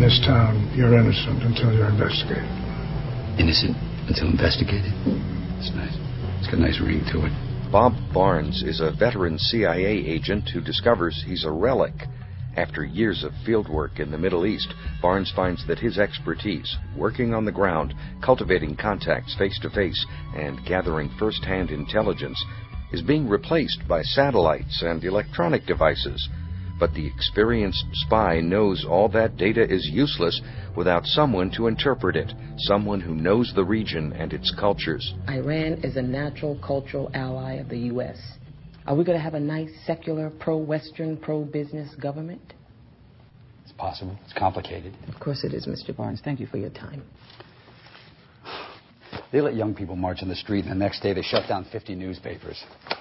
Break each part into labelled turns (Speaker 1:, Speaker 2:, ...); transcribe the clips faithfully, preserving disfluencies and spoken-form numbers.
Speaker 1: this town, you're innocent until you're investigated.
Speaker 2: Innocent until investigated? It's nice. It's got a nice ring to it.
Speaker 3: Bob Barnes is a veteran C I A agent who discovers he's a relic. After years of fieldwork in the Middle East, Barnes finds that his expertise, working on the ground, cultivating contacts face-to-face, and gathering first-hand intelligence, is being replaced by satellites and electronic devices. But the experienced spy knows all that data is useless without someone to interpret it, someone who knows the region and its cultures.
Speaker 4: Iran is a natural cultural ally of the U S Are we going to have a nice, secular, pro-Western, pro-business government?
Speaker 2: It's possible. It's complicated.
Speaker 4: Of course it is, Mister Barnes. Thank you for your time.
Speaker 2: They let young people march in the street, and the next day they shut down fifty newspapers.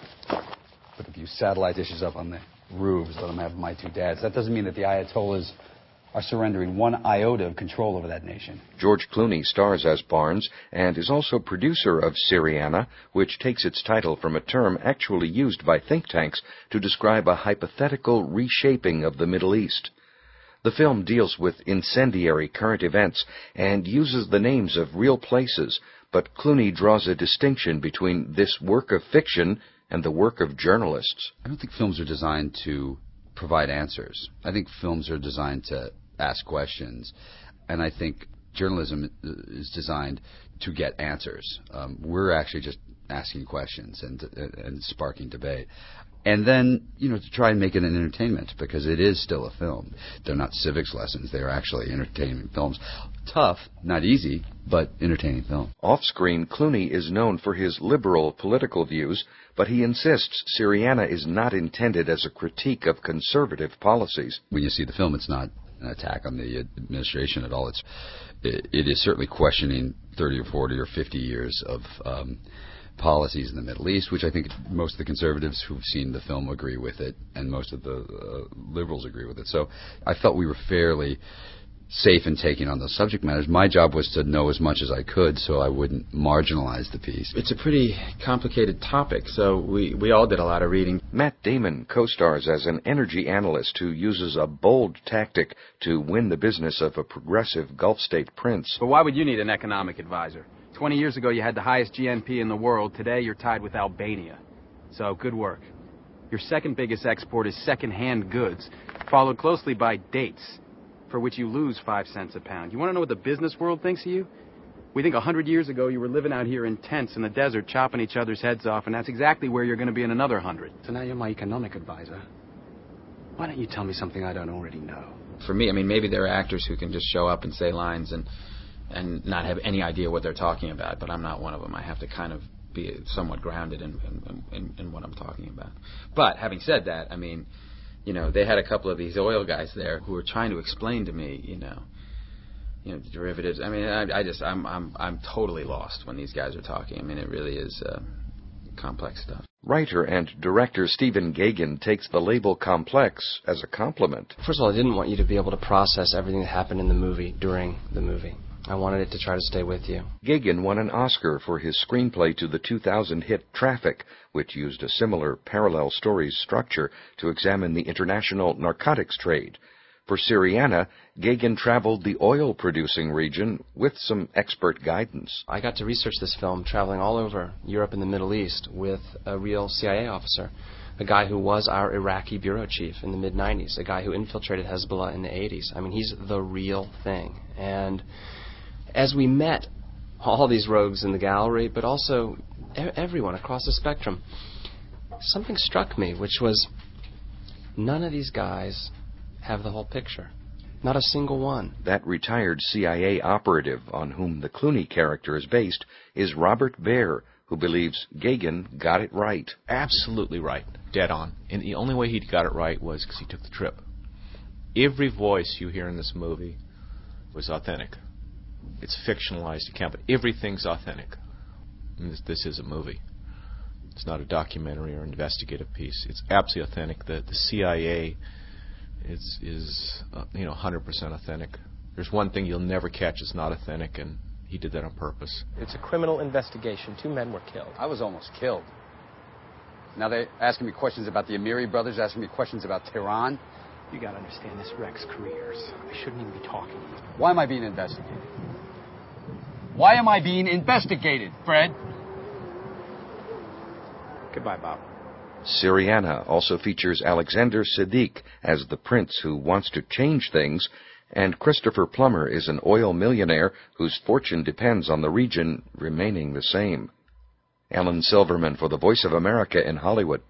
Speaker 2: Put a few satellite dishes up on the roofs, let them have my two dads. That doesn't mean that the Ayatollahs are surrendering one iota of control over that nation.
Speaker 3: George Clooney stars as Barnes and is also producer of Syriana, which takes its title from a term actually used by think tanks to describe a hypothetical reshaping of the Middle East. The film deals with incendiary current events and uses the names of real places, but Clooney draws a distinction between this work of fiction and the work of journalists.
Speaker 2: I don't think films are designed to provide answers. I think films are designed to ask questions, and I think journalism is designed to get answers. Um, we're actually just asking questions and, and sparking debate. And then, you know, to try and make it an entertainment, because it is still a film. They're not civics lessons. They're actually entertainment films. Tough, not easy, but entertaining film.
Speaker 3: Off-screen, Clooney is known for his liberal political views, but he insists Syriana is not intended as a critique of conservative policies.
Speaker 2: When you see the film, it's not an attack on the administration at all. It's, it, it is certainly questioning thirty or forty or fifty years of um, policies in the Middle East, which I think most of the conservatives who've seen the film agree with it, and most of the uh, liberals agree with it. So I felt we were fairly safe in taking on those subject matters. My job was to know as much as I could so I wouldn't marginalize the piece.
Speaker 5: It's a pretty complicated topic, so we, we all did a lot of reading.
Speaker 3: Matt Damon co-stars as an energy analyst who uses a bold tactic to win the business of a progressive Gulf state prince.
Speaker 6: But why would you need an economic advisor? Twenty years ago, you had the highest G N P in the world. Today, you're tied with Albania. So, good work. Your second biggest export is second-hand goods, followed closely by dates, for which you lose five cents a pound. You want to know what the business world thinks of you? We think a hundred years ago you were living out here in tents in the desert, chopping each other's heads off, and that's exactly where you're going to be in another hundred.
Speaker 7: So now you're my economic advisor. Why don't you tell me something I don't already know?
Speaker 5: For me, I mean, maybe there are actors who can just show up and say lines and and not have any idea what they're talking about, but I'm not one of them. I have to kind of be somewhat grounded in, in, in, in what I'm talking about. But having said that, I mean, you know, they had a couple of these oil guys there who were trying to explain to me, you know, you know, the derivatives. I mean, I, I just, I'm, I'm, I'm totally lost when these guys are talking. I mean, it really is uh, complex stuff.
Speaker 3: Writer and director Stephen Gagin takes the label complex as a compliment.
Speaker 7: First of all, I didn't want you to be able to process everything that happened in the movie during the movie. I wanted it to try to stay with you.
Speaker 3: Gagin won an Oscar for his screenplay to the two thousand hit Traffic, which used a similar parallel stories structure to examine the international narcotics trade. For Syriana, Gagin traveled the oil-producing region with some expert guidance.
Speaker 7: I got to research this film traveling all over Europe and the Middle East with a real C I A officer, a guy who was our Iraqi bureau chief in the mid nineties, a guy who infiltrated Hezbollah in the eighties. I mean, he's the real thing. And as we met all these rogues in the gallery, but also everyone across the spectrum, something struck me, which was none of these guys have the whole picture. Not a single one.
Speaker 3: That retired C I A operative on whom the Clooney character is based is Robert Baer, who believes Gagin got it right.
Speaker 8: Absolutely right. Dead on. And the only way he got it right was because he took the trip. Every voice you hear in this movie was authentic. It's fictionalized account, but everything's authentic. And this, this is a movie. It's not a documentary or investigative piece. It's absolutely authentic. The, the C I A is, is uh, you know, one hundred percent authentic. There's one thing you'll never catch that's not authentic, and he did that on purpose.
Speaker 9: It's a criminal investigation. Two men were killed.
Speaker 2: I was almost killed. Now they're asking me questions about the Amiri brothers, asking me questions about Tehran.
Speaker 9: You gotta understand, this wrecks careers. I shouldn't even be talking to you.
Speaker 10: Why am I being investigated? Why am I being investigated, Fred?
Speaker 9: Goodbye, Bob.
Speaker 3: Syriana also features Alexander Siddiq as the prince who wants to change things, and Christopher Plummer is an oil millionaire whose fortune depends on the region remaining the same. Alan Silverman for the Voice of America in Hollywood.